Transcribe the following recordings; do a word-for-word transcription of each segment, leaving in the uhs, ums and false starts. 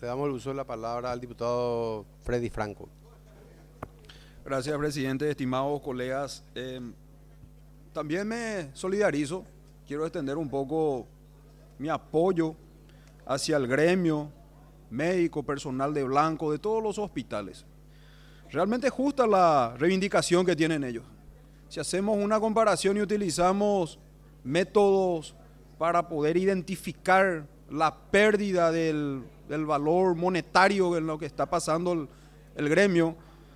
Le damos el uso de la palabra al diputado Freddy Franco. Gracias, presidente. Estimados colegas, eh, también me solidarizo. Quiero extender un poco mi apoyo hacia el gremio médico, personal de blanco, de todos los hospitales. Realmente es justa la reivindicación que tienen ellos. Si hacemos una comparación y utilizamos métodos para poder identificar la pérdida del, del valor monetario en lo que está pasando el, el gremio,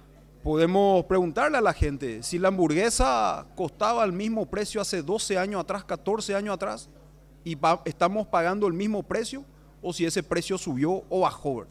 podemos preguntarle a la gente si la hamburguesa costaba el mismo precio hace doce años atrás, catorce años atrás, y pa- estamos pagando el mismo precio, o si ese precio subió o bajó.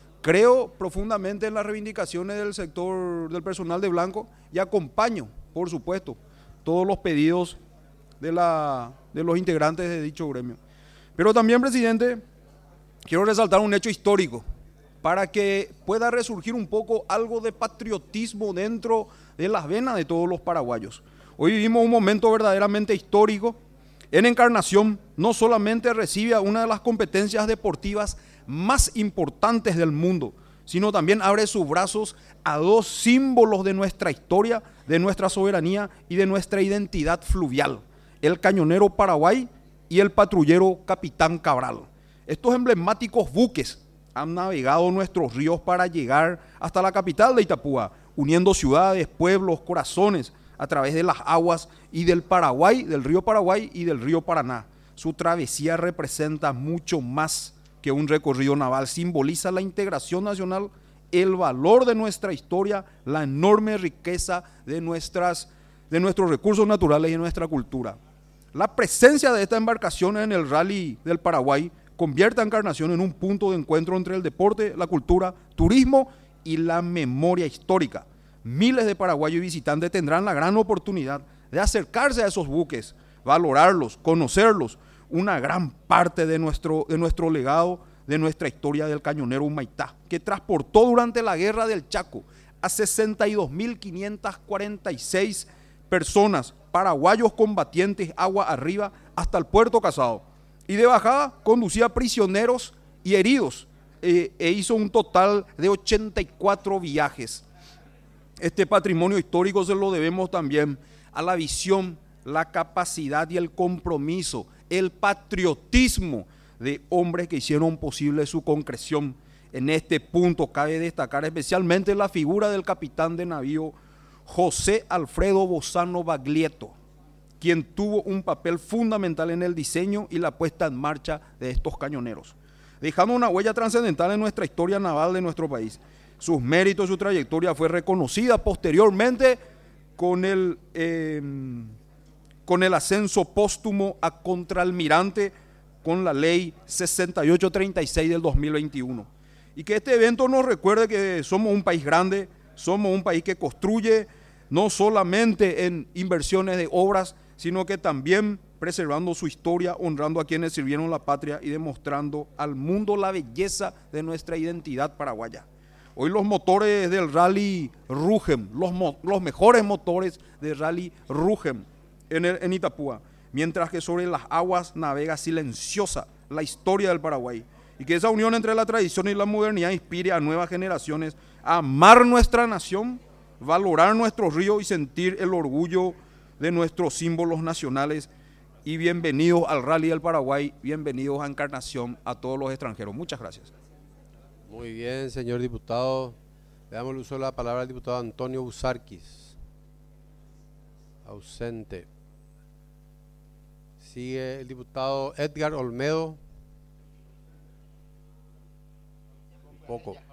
Creo profundamente en las reivindicaciones del sector del personal de blanco y acompaño, por supuesto, todos los pedidos de, la, de los integrantes de dicho gremio. Pero también, presidente, quiero resaltar un hecho histórico para que pueda resurgir un poco algo de patriotismo dentro de las venas de todos los paraguayos. Hoy vivimos un momento verdaderamente histórico. En Encarnación no solamente recibe a una de las competencias deportivas más importantes del mundo, sino también abre sus brazos a dos símbolos de nuestra historia, de nuestra soberanía y de nuestra identidad fluvial: el cañonero Paraguay y el patrullero Capitán Cabral. Estos emblemáticos buques han navegado nuestros ríos para llegar hasta la capital de Itapúa, uniendo ciudades, pueblos, corazones a través de las aguas y del Paraguay, del río Paraguay y del río Paraná. Su travesía representa mucho más que un recorrido naval, simboliza la integración nacional, el valor de nuestra historia, la enorme riqueza de, nuestras, de nuestros recursos naturales y de nuestra cultura. La presencia de esta embarcación en el Rally del Paraguay convierte a Encarnación en un punto de encuentro entre el deporte, la cultura, turismo y la memoria histórica. Miles de paraguayos y visitantes tendrán la gran oportunidad de acercarse a esos buques, valorarlos, conocerlos, una gran parte de nuestro, de nuestro legado, de nuestra historia del cañonero Humaitá, que transportó durante la Guerra del Chaco a sesenta y dos mil quinientas cuarenta y seis personas, paraguayos combatientes, agua arriba, hasta el Puerto Casado. Y de bajada conducía prisioneros y heridos, eh, e hizo un total de ochenta y cuatro viajes. Este patrimonio histórico se lo debemos también a la visión, la capacidad y el compromiso, el patriotismo de hombres que hicieron posible su concreción. En este punto cabe destacar especialmente la figura del capitán de navío José Alfredo Bozano Baglietto, quien tuvo un papel fundamental en el diseño y la puesta en marcha de estos cañoneros, dejando una huella trascendental en nuestra historia naval de nuestro país. Sus méritos, su trayectoria fue reconocida posteriormente con el, eh, con el ascenso póstumo a contraalmirante con la ley sesenta y ocho treinta y seis del dos mil veintiuno. Y que este evento nos recuerde que somos un país grande, somos un país que construye no solamente en inversiones de obras, sino que también preservando su historia, honrando a quienes sirvieron la patria y demostrando al mundo la belleza de nuestra identidad paraguaya. Hoy los motores del rally rugen, los, mo los mejores motores del rally rugen en, el, en Itapúa, mientras que sobre las aguas navega silenciosa la historia del Paraguay. Y que esa unión entre la tradición y la modernidad inspire a nuevas generaciones a amar nuestra nación, valorar nuestros ríos y sentir el orgullo de nuestros símbolos nacionales. Y bienvenidos al Rally del Paraguay, bienvenidos a Encarnación, a todos los extranjeros. Muchas gracias. Muy bien, señor diputado. Le damos el uso de la palabra al diputado Antonio Busarquis. Ausente. Sigue el diputado Edgar Olmedo. Poco.